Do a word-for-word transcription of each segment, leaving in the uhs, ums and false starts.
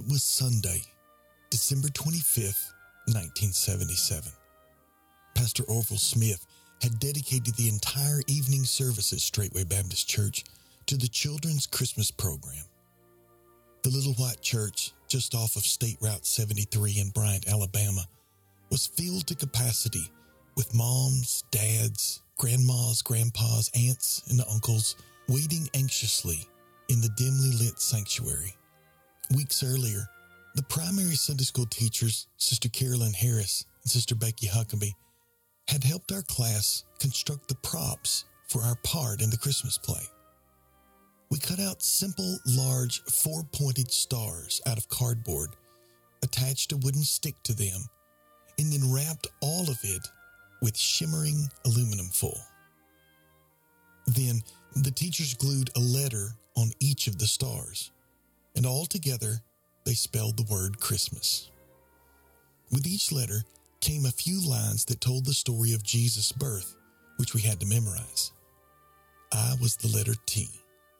was Sunday, December twenty-fifth, nineteen seventy-seven. Pastor Orville Smith had dedicated the entire evening service at Straitway Baptist Church to the children's Christmas program. The Little White Church, just off of State Route seventy-three in Bryant, Alabama, was filled to capacity with moms, dads, grandmas, grandpas, aunts, and uncles waiting anxiously in the dimly lit sanctuary. Weeks earlier, the primary Sunday school teachers, Sister Carolyn Harris and Sister Becky Huckabee, had helped our class construct the props for our part in the Christmas play. We cut out simple, large, four-pointed stars out of cardboard, attached a wooden stick to them, and then wrapped all of it with shimmering aluminum foil. Then the teachers glued a letter on each of the stars, and all together they spelled the word Christmas. With each letter came a few lines that told the story of Jesus' birth, which we had to memorize. I was the letter T.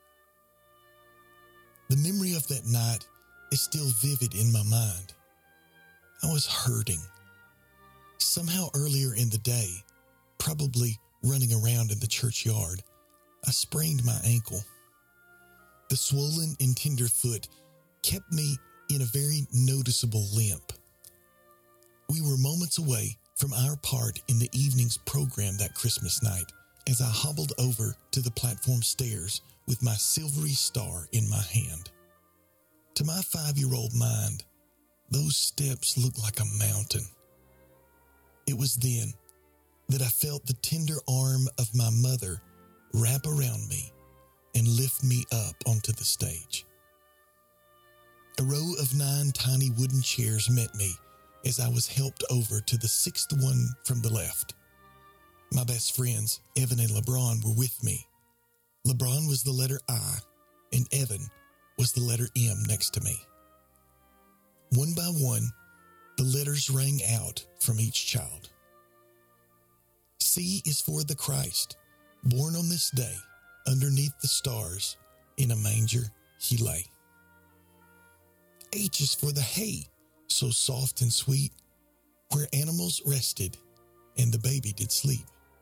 The memory of that night is still vivid in my mind. I was hurting. Somehow earlier in the day, probably running around in the churchyard, I sprained my ankle. The swollen and tender foot kept me in a very noticeable limp. We were moments away from our part in the evening's program that Christmas night as I hobbled over to the platform stairs with my silvery star in my hand. To my five-year-old mind, those steps looked like a mountain. It was then that I felt the tender arm of my mother wrap around me and lift me up onto the stage. A row of nine tiny wooden chairs met me as I was helped over to the sixth one from the left. My best friends, Evan and LeBron, were with me. LeBron was the letter I, and Evan was the letter M next to me. One by one, the letters rang out from each child. C is for the Christ, born on this day, underneath the stars, in a manger he lay. H is for the hay, so soft and sweet, where animals rested and the baby did sleep.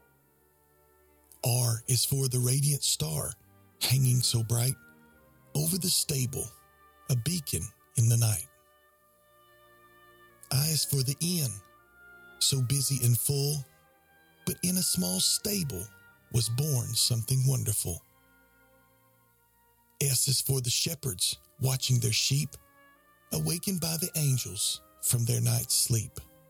R is for the radiant star, hanging so bright, over the stable, a beacon in the night. I is for the inn, so busy and full, but in a small stable was born something wonderful. S is for the shepherds watching their sheep, awakened by the angels from their night's sleep.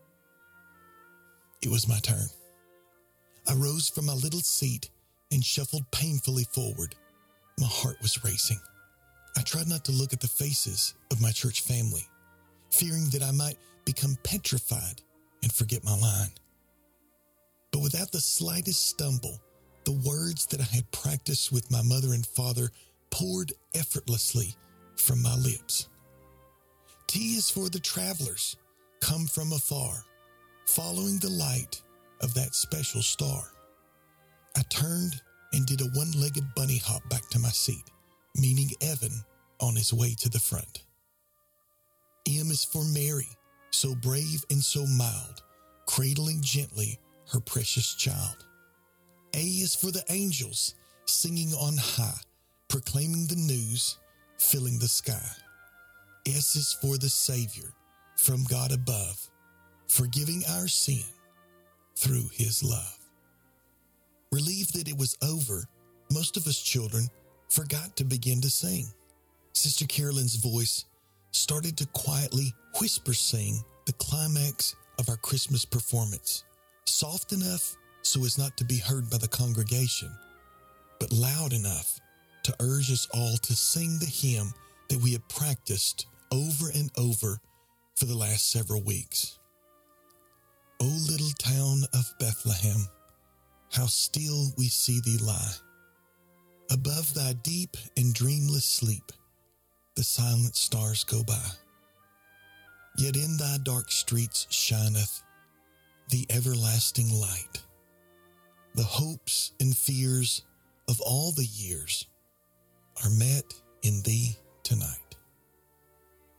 It was my turn. I rose from my little seat and shuffled painfully forward. My heart was racing. I tried not to look at the faces of my church family, fearing that I might become petrified and forget my line. But without the slightest stumble, the words that I had practiced with my mother and father poured effortlessly from my lips. T is for the travelers, come from afar, following the light of that special star. I turned and did a one-legged bunny hop back to my seat, meeting Evan on his way to the front. M is for Mary, so brave and so mild, cradling gently her precious child. A is for the angels, singing on high, proclaiming the news, filling the sky. S is for the Savior, from God above, forgiving our sin through his love. Relieved that it was over, most of us children forgot to begin to sing. Sister Carolyn's voice started to quietly whisper sing the climax of our Christmas performance, soft enough so as not to be heard by the congregation, but loud enough to urge us all to sing the hymn that we had practiced over and over for the last several weeks. O little town of Bethlehem, how still we see thee lie. Above thy deep and dreamless sleep, the silent stars go by. Yet in thy dark streets shineth the everlasting light. The hopes and fears of all the years are met in thee tonight.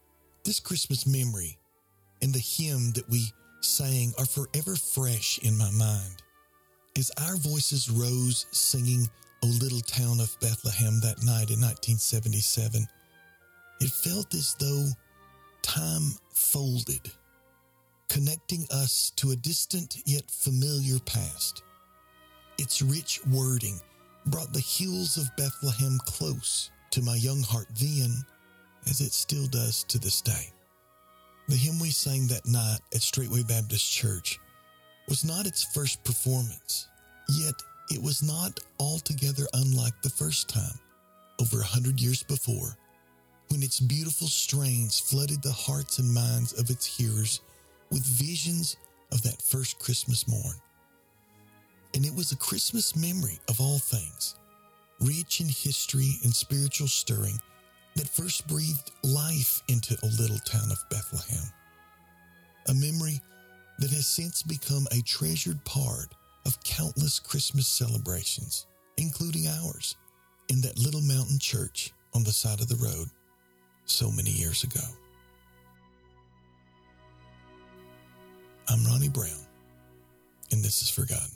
This Christmas memory and the hymn that we sang are forever fresh in my mind. As our voices rose singing O Little Town of Bethlehem that night in nineteen seventy-seven, it felt as though time folded, connecting us to a distant yet familiar past. Its rich wording brought the hills of Bethlehem close to my young heart then, as it still does to this day. The hymn we sang that night at Straitway Baptist Church was not its first performance, yet it was not altogether unlike the first time, over a hundred years before, when its beautiful strains flooded the hearts and minds of its hearers with visions of that first Christmas morn. And it was a Christmas memory of all things, rich in history and spiritual stirring, that first breathed life into a little town of Bethlehem. A memory that has since become a treasured part of countless Christmas celebrations, including ours, in that little mountain church on the side of the road so many years ago. I'm Ronnie Brown, and this is Forgotten.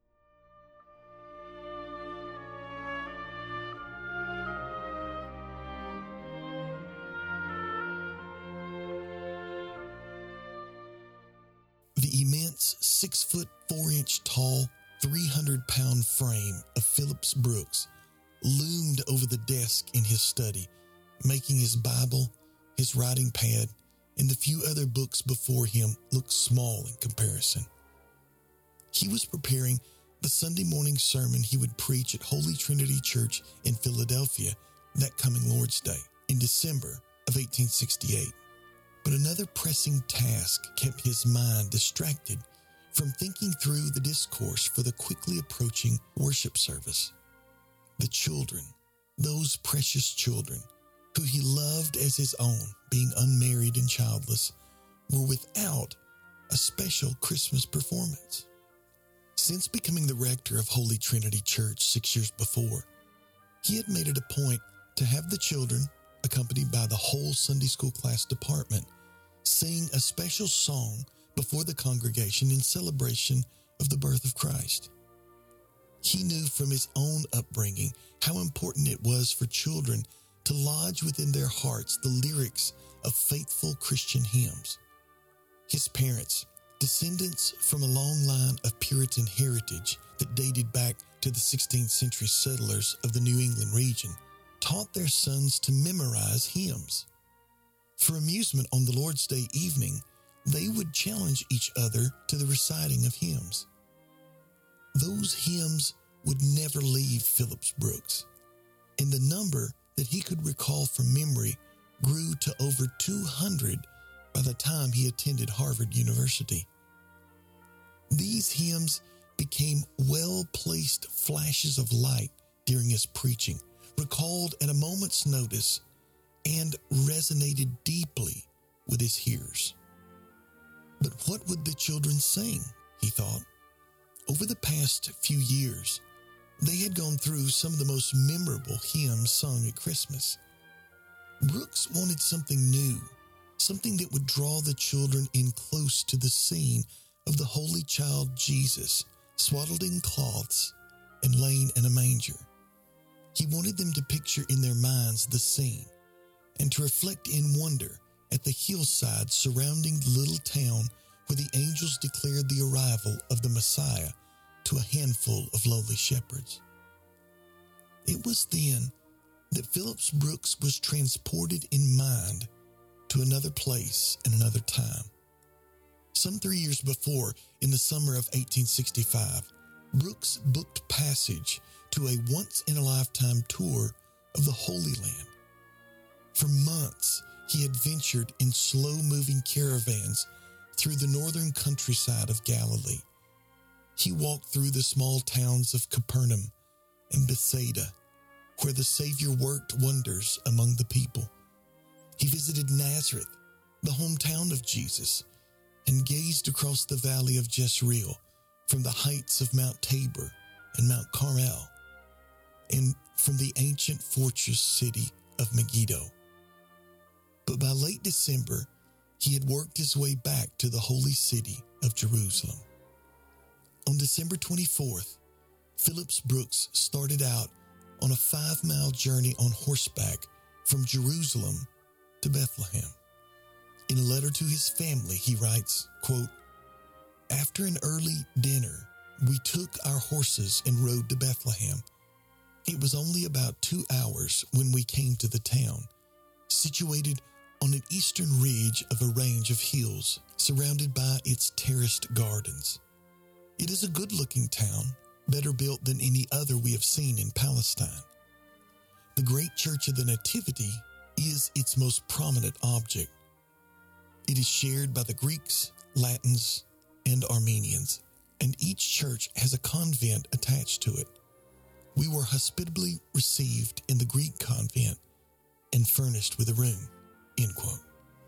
The immense six foot four inch tall, three hundred pound frame of Phillips Brooks loomed over the desk in his study, making his Bible, his writing pad, and the few other books before him look small in comparison. He was preparing the Sunday morning sermon he would preach at Holy Trinity Church in Philadelphia that coming Lord's Day in December of eighteen sixty-eight. But another pressing task kept his mind distracted from thinking through the discourse for the quickly approaching worship service. The children, those precious children, who he loved as his own, being unmarried and childless, were without a special Christmas performance. Since becoming the rector of Holy Trinity Church six years before, he had made it a point to have the children, accompanied by the whole Sunday school class department, sing a special song before the congregation in celebration of the birth of Christ. He knew from his own upbringing how important it was for children to lodge within their hearts the lyrics of faithful Christian hymns. His parents, descendants from a long line of Puritan heritage that dated back to the sixteenth century settlers of the New England region, taught their sons to memorize hymns. For amusement on the Lord's Day evening, they would challenge each other to the reciting of hymns. Those hymns would never leave Phillips Brooks, and the number that he could recall from memory grew to over two hundred by the time he attended Harvard University. These hymns became well-placed flashes of light during his preaching, recalled at a moment's notice, and resonated deeply with his hearers. But what would the children sing, he thought. Over the past few years, they had gone through some of the most memorable hymns sung at Christmas. Brooks wanted something new, something that would draw the children in close to the scene of the Holy Child Jesus, swaddled in cloths and laying in a manger. He wanted them to picture in their minds the scene and to reflect in wonder at the hillside surrounding the little town where the angels declared the arrival of the Messiah to a handful of lowly shepherds. It was then that Phillips Brooks was transported in mind to another place and another time. Some three years before, in the summer of eighteen sixty-five, Brooks booked passage to a once-in-a-lifetime tour of the Holy Land. For months, he had ventured in slow-moving caravans through the northern countryside of Galilee. He walked through the small towns of Capernaum and Bethsaida, where the Savior worked wonders among the people. He visited Nazareth, the hometown of Jesus, and gazed across the valley of Jezreel from the heights of Mount Tabor and Mount Carmel, and from the ancient fortress city of Megiddo. But by late December, he had worked his way back to the holy city of Jerusalem. On December twenty-fourth, Phillips Brooks started out on a five-mile journey on horseback from Jerusalem to Bethlehem. In a letter to his family, he writes, quote, "After an early dinner, we took our horses and rode to Bethlehem. It was only about two hours when we came to the town, situated on an eastern ridge of a range of hills surrounded by its terraced gardens. It is a good-looking town, better built than any other we have seen in Palestine. The great Church of the Nativity is its most prominent object. It is shared by the Greeks, Latins, and Armenians, and each church has a convent attached to it. We were hospitably received in the Greek convent and furnished with a room." End quote.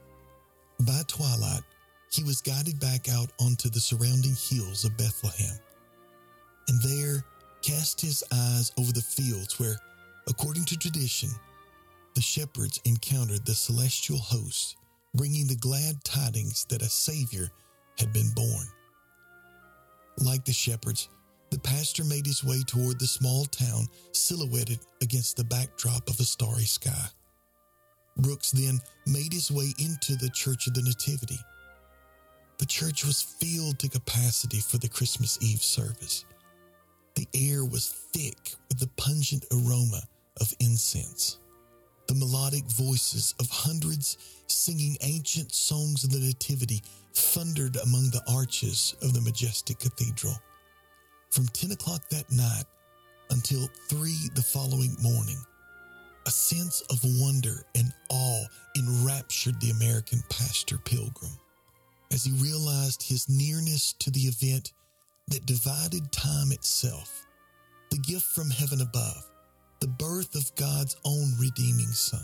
By twilight, he was guided back out onto the surrounding hills of Bethlehem, and there cast his eyes over the fields where, according to tradition, the shepherds encountered the celestial host, bringing the glad tidings that a Savior had been born. Like the shepherds, the pastor made his way toward the small town silhouetted against the backdrop of a starry sky. Brooks then made his way into the Church of the Nativity. The church was filled to capacity for the Christmas Eve service. The air was thick with the pungent aroma of incense. The melodic voices of hundreds singing ancient songs of the Nativity thundered among the arches of the majestic cathedral. From ten o'clock that night until three the following morning, a sense of wonder and awe enraptured the American pastor pilgrim as he realized his nearness to the event that divided time itself, the gift from heaven above, the birth of God's own redeeming Son.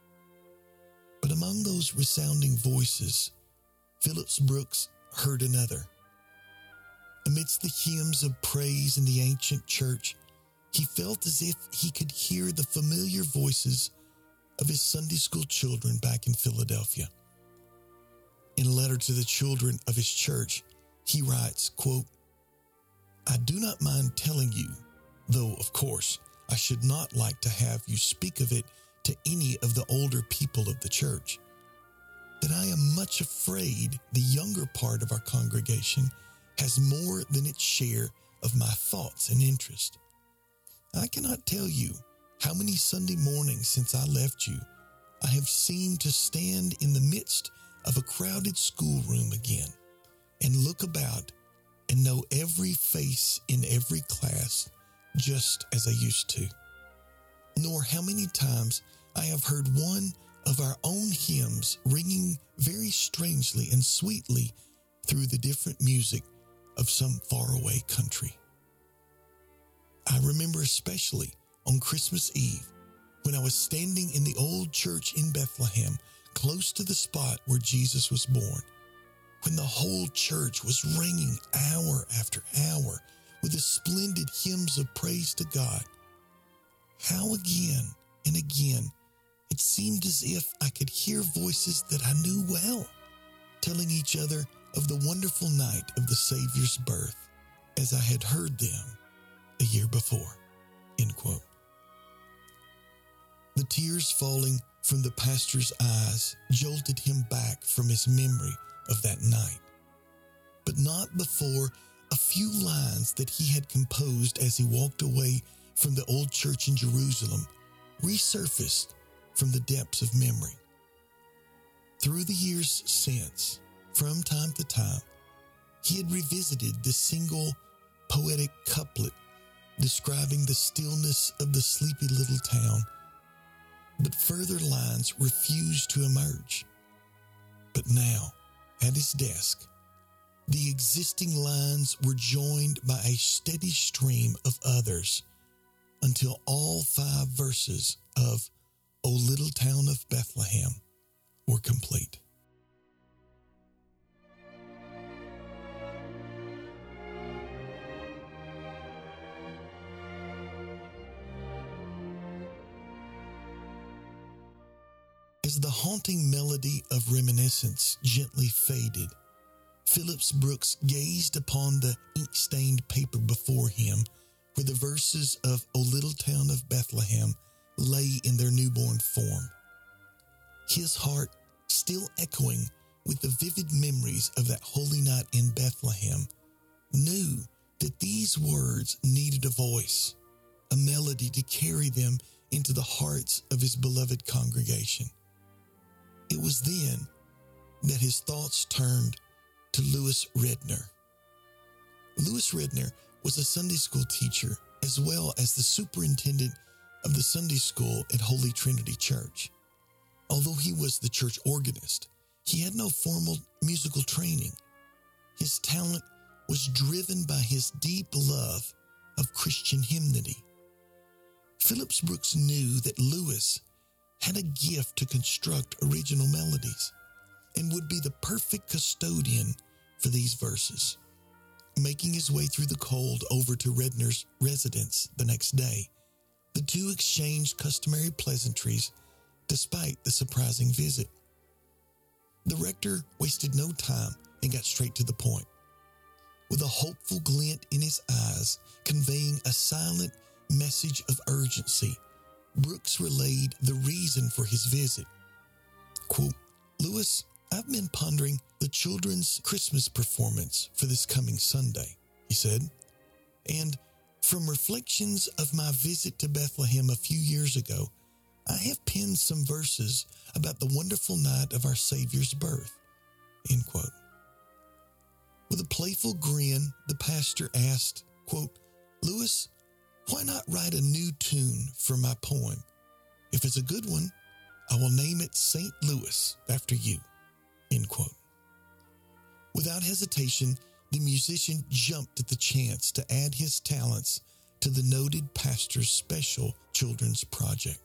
But among those resounding voices, Phillips Brooks heard another. Amidst the hymns of praise in the ancient church, he felt as if he could hear the familiar voices of his Sunday school children back in Philadelphia. In a letter to the children of his church, he writes, quote, "I do not mind telling you, though, of course, I should not like to have you speak of it to any of the older people of the church, that I am much afraid the younger part of our congregation has more than its share of my thoughts and interest. I cannot tell you how many Sunday mornings since I left you I have seemed to stand in the midst of a crowded schoolroom again and look about and know every face in every class just as I used to, nor how many times I have heard one of our own hymns ringing very strangely and sweetly through the different music of some faraway country. I remember especially on Christmas Eve when I was standing in the old church in Bethlehem, close to the spot where Jesus was born, when the whole church was ringing hour after hour with the splendid hymns of praise to God. How again and again it seemed as if I could hear voices that I knew well, telling each other of the wonderful night of the Savior's birth, as I had heard them a year before." End quote. The tears falling from the pastor's eyes jolted him back from his memory of that night, but not before a few lines that he had composed as he walked away from the old church in Jerusalem resurfaced from the depths of memory. Through the years since, from time to time, he had revisited this single poetic couplet describing the stillness of the sleepy little town, but further lines refused to emerge. But now, at his desk, the existing lines were joined by a steady stream of others until all five verses of "O Little Town of Bethlehem" were complete. As the haunting melody of reminiscence gently faded, Phillips Brooks gazed upon the ink-stained paper before him, where the verses of O Little Town of Bethlehem lay in their newborn form. His heart, still echoing with the vivid memories of that holy night in Bethlehem, knew that these words needed a voice, a melody to carry them into the hearts of his beloved congregation. It was then that his thoughts turned to Lewis Redner. Lewis Redner was a Sunday school teacher as well as the superintendent of the Sunday school at Holy Trinity Church. Although he was the church organist, he had no formal musical training. His talent was driven by his deep love of Christian hymnody. Phillips Brooks knew that Lewis had a gift to construct original melodies and would be the perfect custodian for these verses. Making his way through the cold over to Redner's residence the next day, the two exchanged customary pleasantries despite the surprising visit. The rector wasted no time and got straight to the point. With a hopeful glint in his eyes, conveying a silent message of urgency, Brooks relayed the reason for his visit. Quote, "Lewis, I've been pondering the children's Christmas performance for this coming Sunday," he said, "and from reflections of my visit to Bethlehem a few years ago, I have penned some verses about the wonderful night of our Savior's birth." End quote. With a playful grin, the pastor asked, quote, "Lewis, why not write a new tune for my poem? If it's a good one, I will name it Saint Louis after you." End quote. Without hesitation, the musician jumped at the chance to add his talents to the noted pastor's special children's project.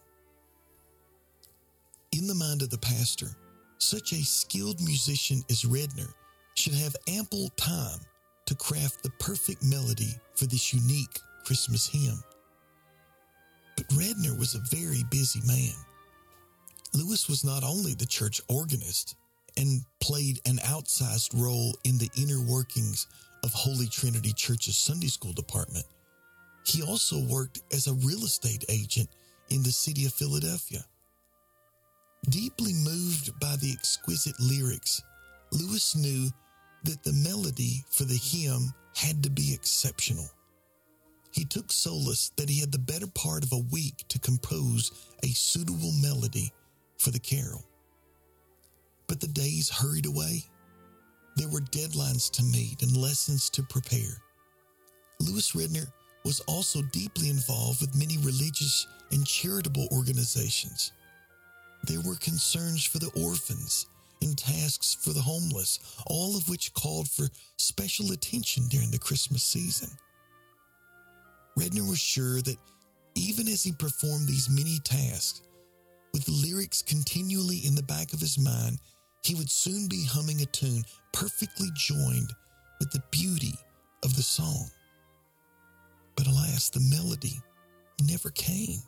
In the mind of the pastor, such a skilled musician as Redner should have ample time to craft the perfect melody for this unique Christmas hymn. But Redner was a very busy man. Lewis was not only the church organist and played an outsized role in the inner workings of Holy Trinity Church's Sunday school department, he also worked as a real estate agent in the city of Philadelphia. Deeply moved by the exquisite lyrics, Lewis knew that the melody for the hymn had to be exceptional. He took solace that he had the better part of a week to compose a suitable melody for the carol. But the days hurried away. There were deadlines to meet and lessons to prepare. Lewis Redner was also deeply involved with many religious and charitable organizations. There were concerns for the orphans and tasks for the homeless, all of which called for special attention during the Christmas season. Redner was sure that even as he performed these many tasks, with the lyrics continually in the back of his mind, he would soon be humming a tune perfectly joined with the beauty of the song. But alas, the melody never came.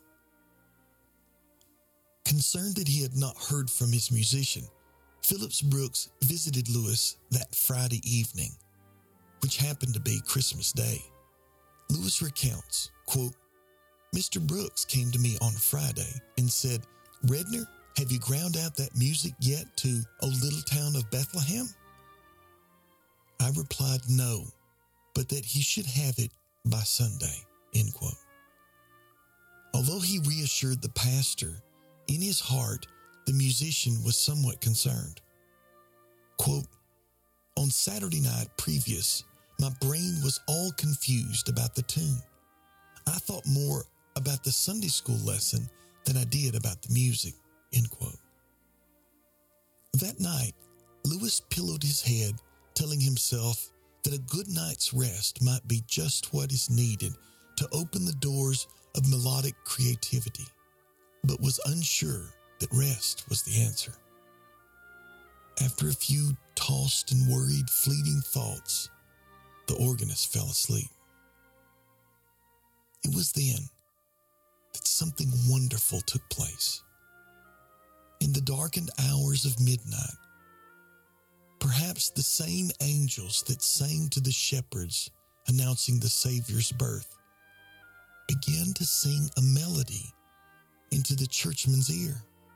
Concerned that he had not heard from his musician, Phillips Brooks visited Lewis that Friday evening, which happened to be Christmas Day. Lewis recounts, quote, "Mister Brooks came to me on Friday and said, 'Redner, have you ground out that music yet to O Little Town of Bethlehem?' I replied no, but that he should have it by Sunday," end quote. Although he reassured the pastor, in his heart, the musician was somewhat concerned. Quote, "On Saturday night previous, my brain was all confused about the tune. I thought more about the Sunday school lesson than I did about the music," end quote. That night, Lewis pillowed his head, telling himself that a good night's rest might be just what is needed to open the doors of melodic creativity, but was unsure that rest was the answer. After a few tossed and worried fleeting thoughts, the organist fell asleep. It was then that something wonderful took place. In the darkened hours of midnight, perhaps the same angels that sang to the shepherds announcing the Savior's birth began to sing a melody into the churchman's ear.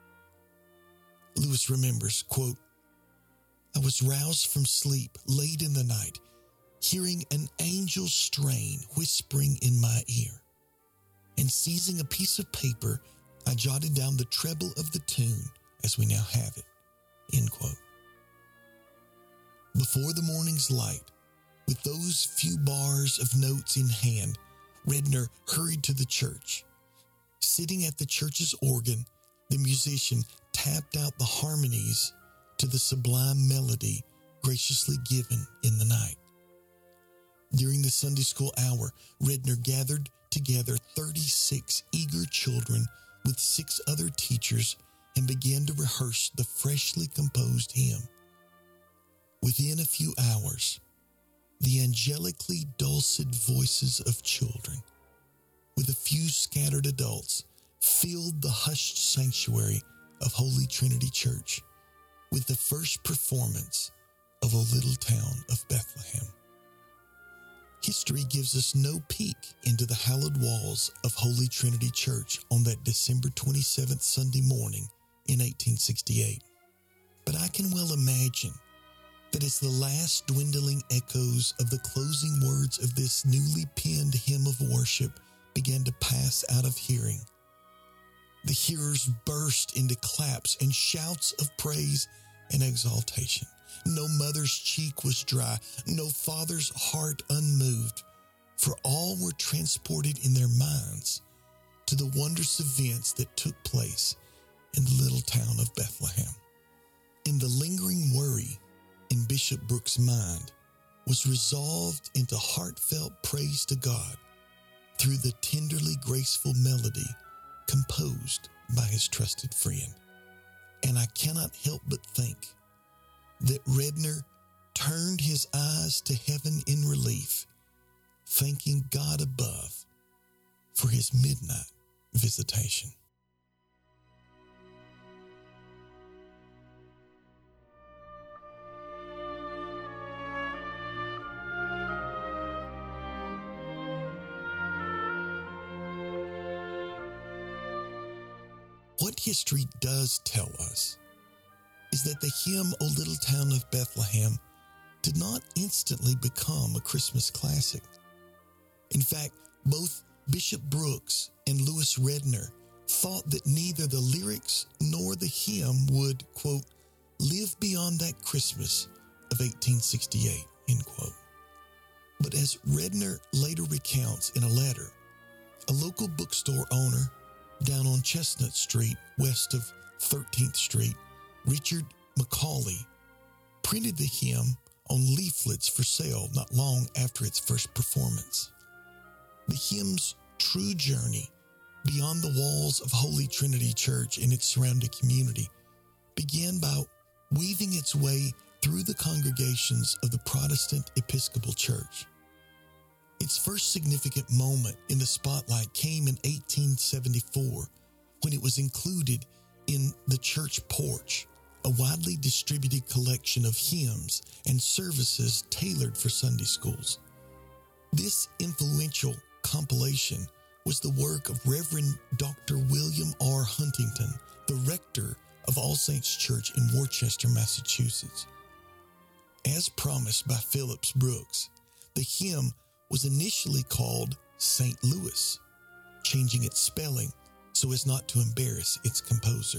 Lewis remembers, quote, "I was roused from sleep late in the night, hearing an angel's strain whispering in my ear, and seizing a piece of paper, I jotted down the treble of the tune as we now have it," end quote. Before the morning's light, with those few bars of notes in hand, Redner hurried to the church. Sitting at the church's organ, the musician tapped out the harmonies to the sublime melody graciously given in the night. During the Sunday school hour, Redner gathered together thirty-six eager children with six other teachers and began to rehearse the freshly composed hymn. Within a few hours, the angelically dulcet voices of children, with a few scattered adults, filled the hushed sanctuary of Holy Trinity Church with the first performance of O Little Town of Bethlehem. History gives us no peek into the hallowed walls of Holy Trinity Church on that December twenty-seventh Sunday morning in eighteen sixty-eight. But I can well imagine that as the last dwindling echoes of the closing words of this newly penned hymn of worship began to pass out of hearing, the hearers burst into claps and shouts of praise and exaltation. No mother's cheek was dry, no father's heart unmoved, for all were transported in their minds to the wondrous events that took place in the little town of Bethlehem. And the lingering worry in Bishop Brooks' mind was resolved into heartfelt praise to God through the tenderly graceful melody composed by his trusted friend. And I cannot help but think that Redner turned his eyes to heaven in relief, thanking God above for his midnight visitation. What history does tell us is that the hymn O Little Town of Bethlehem did not instantly become a Christmas classic. In fact, both Bishop Brooks and Lewis Redner thought that neither the lyrics nor the hymn would, quote, live beyond that Christmas of eighteen sixty-eight, end quote. But as Redner later recounts in a letter, a local bookstore owner down on Chestnut Street, west of thirteenth Street, Richard McCauley, printed the hymn on leaflets for sale not long after its first performance. The hymn's true journey beyond the walls of Holy Trinity Church and its surrounding community began by weaving its way through the congregations of the Protestant Episcopal Church. Its first significant moment in the spotlight came in eighteen seventy-four, when it was included in the church porch, a widely distributed collection of hymns and services tailored for Sunday schools. This influential compilation was the work of Reverend Doctor William R. Huntington, the rector of All Saints Church in Worcester, Massachusetts. As promised by Phillips Brooks, the hymn was initially called Saint Louis, changing its spelling so as not to embarrass its composer.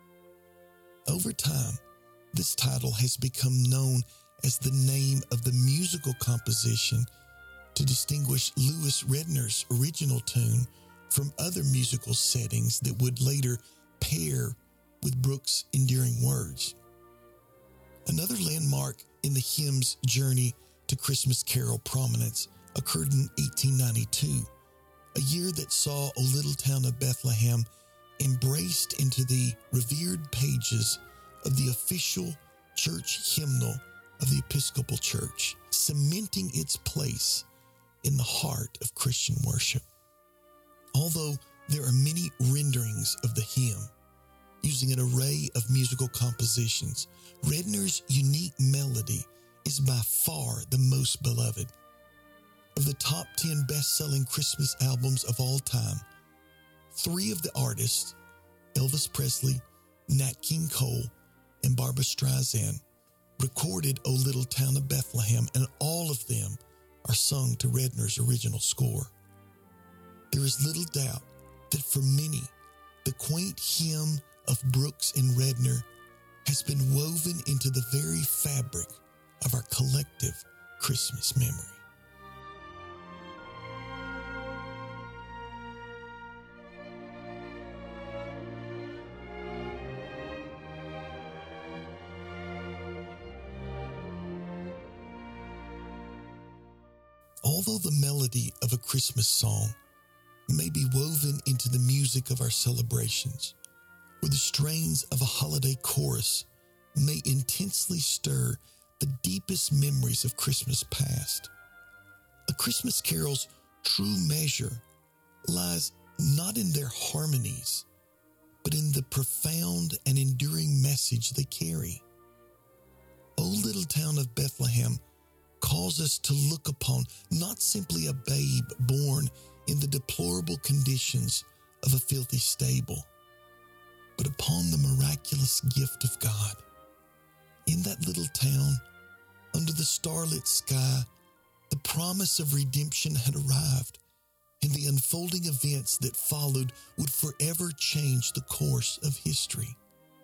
Over time, this title has become known as the name of the musical composition to distinguish Lewis Redner's original tune from other musical settings that would later pair with Brooks' endearing words. Another landmark in the hymn's journey to Christmas Carol prominence occurred in eighteen ninety-two, a year that saw O Little Town of Bethlehem embraced into the revered pages of the official church hymnal of the Episcopal Church, cementing its place in the heart of Christian worship. Although there are many renderings of the hymn, using an array of musical compositions, Redner's unique melody is by far the most beloved. Of the top ten best-selling Christmas albums of all time, three of the artists, Elvis Presley, Nat King Cole, and Barbra Streisand, recorded O Little Town of Bethlehem, and all of them are sung to Redner's original score. There is little doubt that for many, the quaint hymn of Brooks and Redner has been woven into the very fabric of our collective Christmas memory. Although the melody of a Christmas song may be woven into the music of our celebrations, or the strains of a holiday chorus may intensely stir the deepest memories of Christmas past, a Christmas carol's true measure lies not in their harmonies, but in the profound and enduring message they carry. O Little Town of Bethlehem calls us to look upon not simply a babe born in the deplorable conditions of a filthy stable, but upon the miraculous gift of God. In that little town, under the starlit sky, the promise of redemption had arrived, and the unfolding events that followed would forever change the course of history.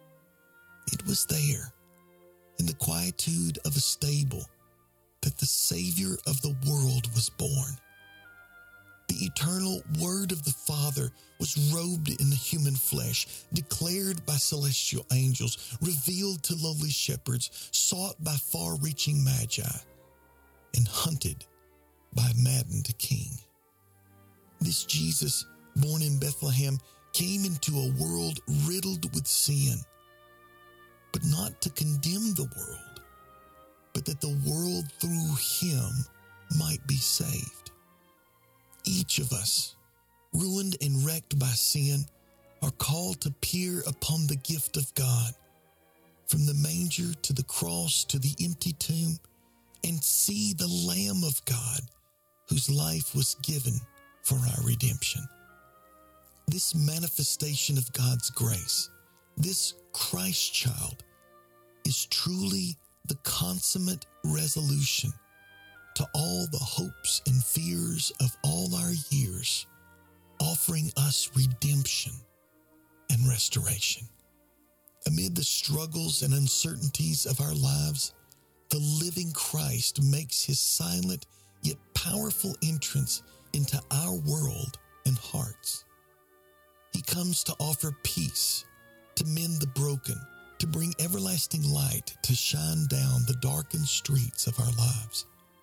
It was there, in the quietude of a stable, that the Savior of the world was born. The eternal Word of the Father was robed in the human flesh, declared by celestial angels, revealed to lowly shepherds, sought by far-reaching magi, and hunted by a maddened king. This Jesus, born in Bethlehem, came into a world riddled with sin, but not to condemn the world, but that the world through him might be saved. Each of us, ruined and wrecked by sin, are called to peer upon the gift of God, from the manger to the cross to the empty tomb, and see the Lamb of God, whose life was given for our redemption. This manifestation of God's grace, this Christ child, is truly the consummate resolution to all the hopes and fears of all our years, offering us redemption and restoration. Amid the struggles and uncertainties of our lives, the living Christ makes his silent yet powerful entrance into our world and hearts. He comes to offer peace, to mend the broken, to bring everlasting light to shine down the darkened streets of our lives.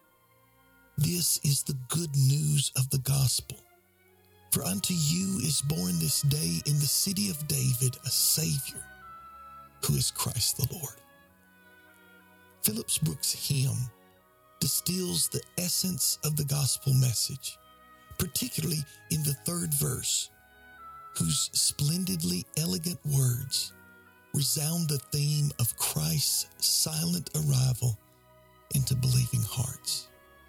This is the good news of the gospel. For unto you is born this day in the city of David a Savior, who is Christ the Lord. Phillips Brooks' hymn distills the essence of the gospel message, particularly in the third verse, whose splendidly elegant words resound the theme of Christ's silent arrival into believing hearts.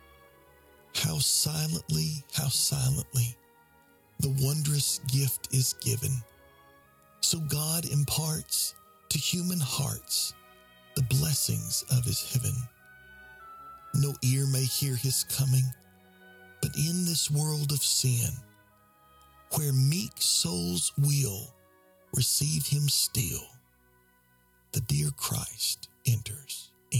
How silently, how silently the wondrous gift is given. So God imparts to human hearts the blessings of his heaven. No ear may hear his coming, but in this world of sin, where meek souls will receive him still, the dear Christ enters in.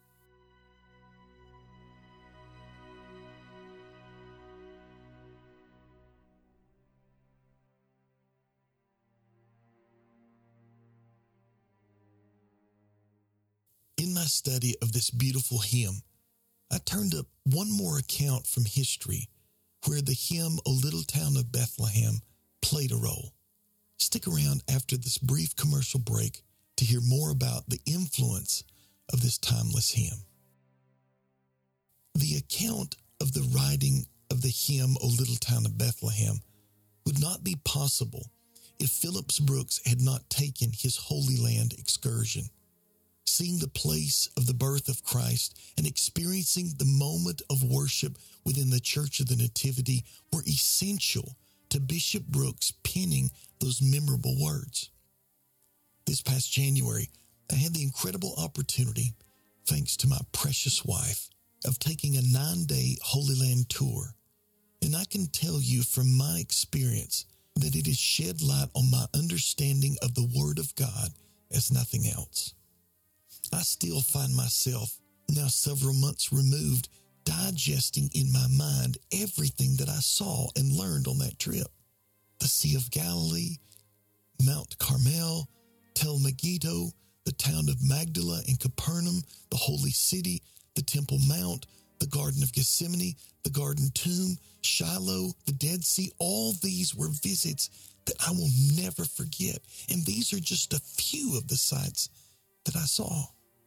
In my study of this beautiful hymn, I turned up one more account from history where the hymn O Little Town of Bethlehem played a role. Stick around after this brief commercial break to hear more about the influence of this timeless hymn. The account of the writing of the hymn O Little Town of Bethlehem would not be possible if Phillips Brooks had not taken his Holy Land excursion. Seeing the place of the birth of Christ and experiencing the moment of worship within the Church of the Nativity were essential to Bishop Brooks penning those memorable words. This past January, I had the incredible opportunity, thanks to my precious wife, of taking a nine-day Holy Land tour. And I can tell you from my experience that it has shed light on my understanding of the Word of God as nothing else. I still find myself, now several months removed, digesting in my mind everything that I saw and learned on that trip. The Sea of Galilee, Mount Carmel, Tel Megiddo, the town of Magdala and Capernaum, the Holy City, the Temple Mount, the Garden of Gethsemane, the Garden Tomb, Shiloh, the Dead Sea. All these were visits that I will never forget. And these are just a few of the sights that I saw.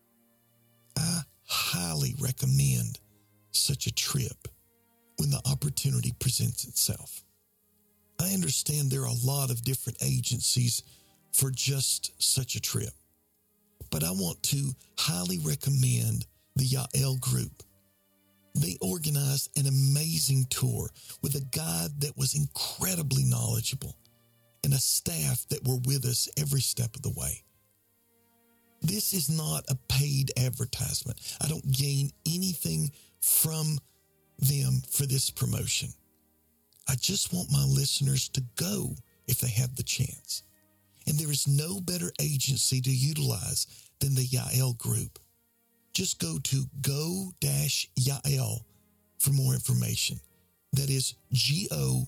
I highly recommend such a trip when the opportunity presents itself. I understand there are a lot of different agencies for just such a trip, but I want to highly recommend the Yael Group. They organized an amazing tour with a guide that was incredibly knowledgeable and a staff that were with us every step of the way. This is not a paid advertisement. I don't gain anything from them for this promotion. I just want my listeners to go if they have the chance. And there is no better agency to utilize than the Yael Group. Just go to go dash Yael for more information. That is G O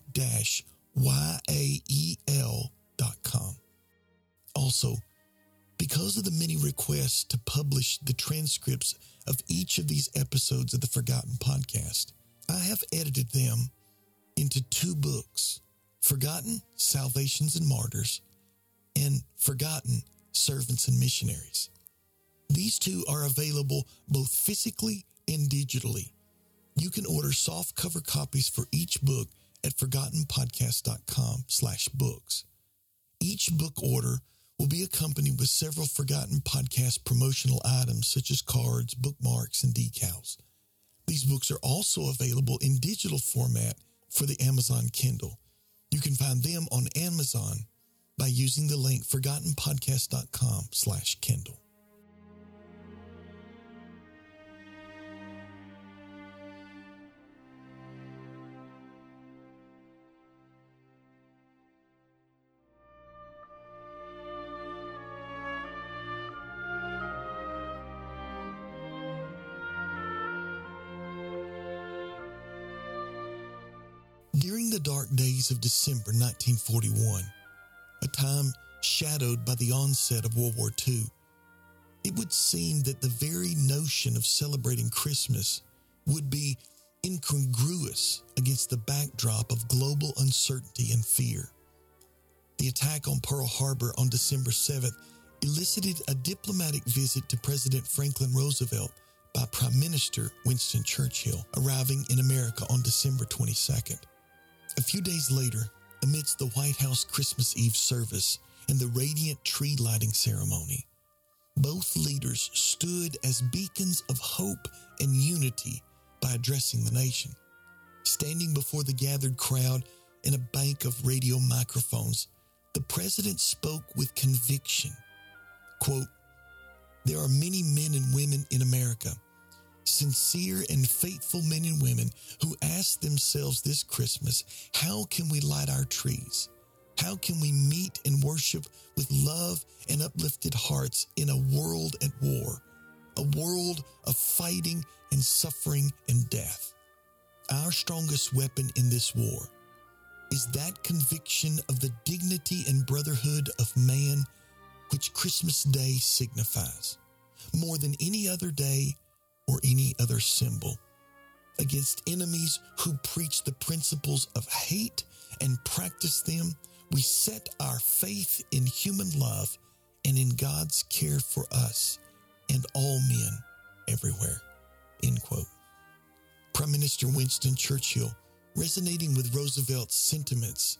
Y A E L dot com. Also, because of the many requests to publish the transcripts of each of these episodes of the Forgotten Podcast, I have edited them into two books, Forgotten Salvations and Martyrs, and Forgotten Servants and Missionaries. These two are available both physically and digitally. You can order softcover copies for each book at forgottenpodcast.com slash books. Each book order will be accompanied with several Forgotten Podcast promotional items such as cards, bookmarks, and decals. These books are also available in digital format for the Amazon Kindle. You can find them on Amazon by using the link forgottenpodcast.com slash Kindle. During the dark days of December nineteen forty-one, a time shadowed by the onset of World War Two, it would seem that the very notion of celebrating Christmas would be incongruous against the backdrop of global uncertainty and fear. The attack on Pearl Harbor on December seventh elicited a diplomatic visit to President Franklin Roosevelt by Prime Minister Winston Churchill, arriving in America on December twenty-second. A few days later, amidst the White House Christmas Eve service and the radiant tree lighting ceremony, both leaders stood as beacons of hope and unity by addressing the nation. Standing before the gathered crowd in a bank of radio microphones, the president spoke with conviction. Quote, "There are many men and women in America, sincere and faithful men and women who ask themselves this Christmas, how can we light our trees? How can we meet and worship with love and uplifted hearts in a world at war, a world of fighting and suffering and death? Our strongest weapon in this war is that conviction of the dignity and brotherhood of man which Christmas Day signifies, more than any other day or any other symbol, against enemies who preach the principles of hate and practice them. We set our faith in human love and in God's care for us and all men everywhere." End quote. Prime Minister Winston Churchill, resonating with Roosevelt's sentiments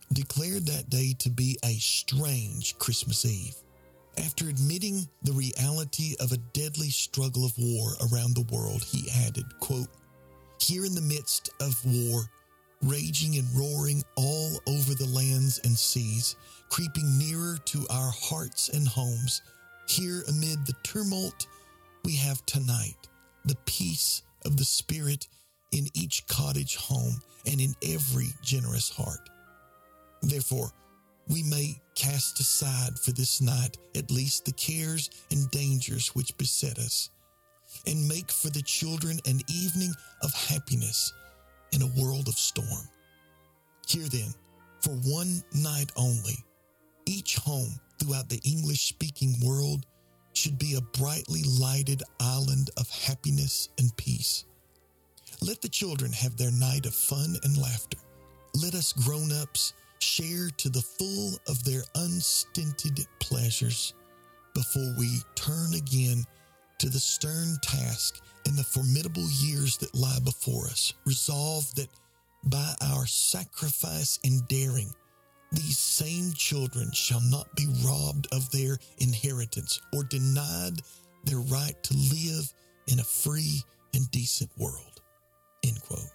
declared that day to be a strange Christmas Eve. After admitting the reality of a deadly struggle of war around the world, he added, quote, "Here in the midst of war, raging and roaring all over the lands and seas, creeping nearer to our hearts and homes, here amid the tumult, we have tonight the peace of the Spirit in each cottage home and in every generous heart. Therefore, we may cast aside for this night at least the cares and dangers which beset us, and make for the children an evening of happiness in a world of storm. Here then, for one night only, each home throughout the English-speaking world should be a brightly lighted island of happiness and peace. Let the children have their night of fun and laughter. Let us grown-ups share to the full of their unstinted pleasures before we turn again to the stern task and the formidable years that lie before us, resolved that by our sacrifice and daring, these same children shall not be robbed of their inheritance or denied their right to live in a free and decent world." End quote.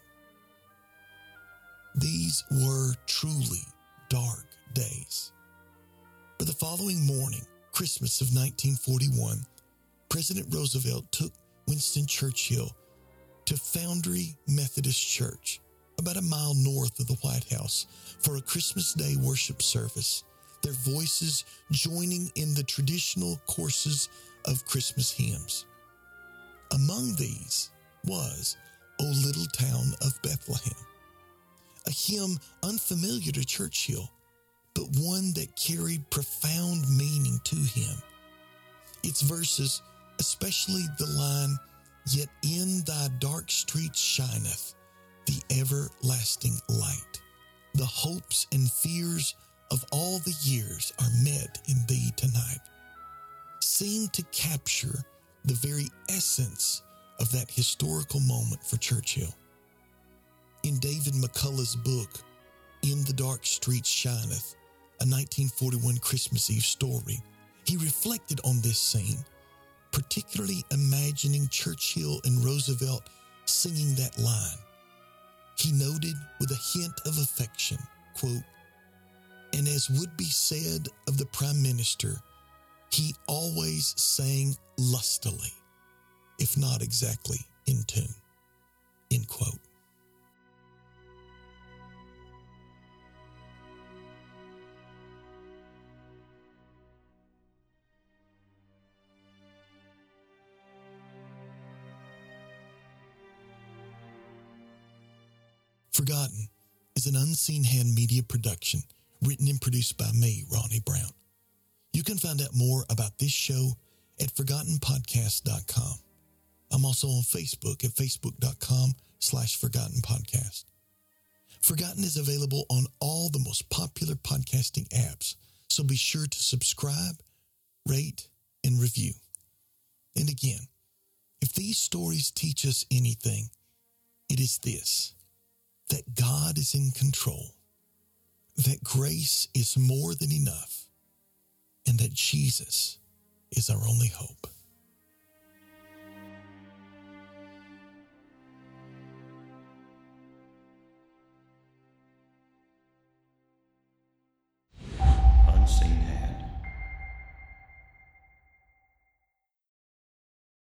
These were truly dark days. But the following morning, Christmas of nineteen forty-one, President Roosevelt took Winston Churchill to Foundry Methodist Church, about a mile north of the White House, for a Christmas Day worship service, their voices joining in the traditional courses of Christmas hymns. Among these was "O Little Town of Bethlehem," a hymn unfamiliar to Churchill, but one that carried profound meaning to him. Its verses, especially the line, "Yet in thy dark streets shineth the everlasting light. The hopes and fears of all the years are met in thee tonight," seemed to capture the very essence of that historical moment for Churchill. In David McCullough's book, "In the Dark Streets Shineth," a nineteen forty-one Christmas Eve story, he reflected on this scene, particularly imagining Churchill and Roosevelt singing that line. He noted with a hint of affection, quote, "And as would be said of the Prime Minister, he always sang lustily, if not exactly in tune," end quote. Forgotten is an Unseen Hand media production, written and produced by me, Ronnie Brown. You can find out more about this show at forgotten podcast dot com. I'm also on Facebook at facebook.com slash forgotten podcast. Forgotten is available on all the most popular podcasting apps, so be sure to subscribe, rate, and review. And again, if these stories teach us anything, it is this: that God is in control, that grace is more than enough, and that Jesus is our only hope.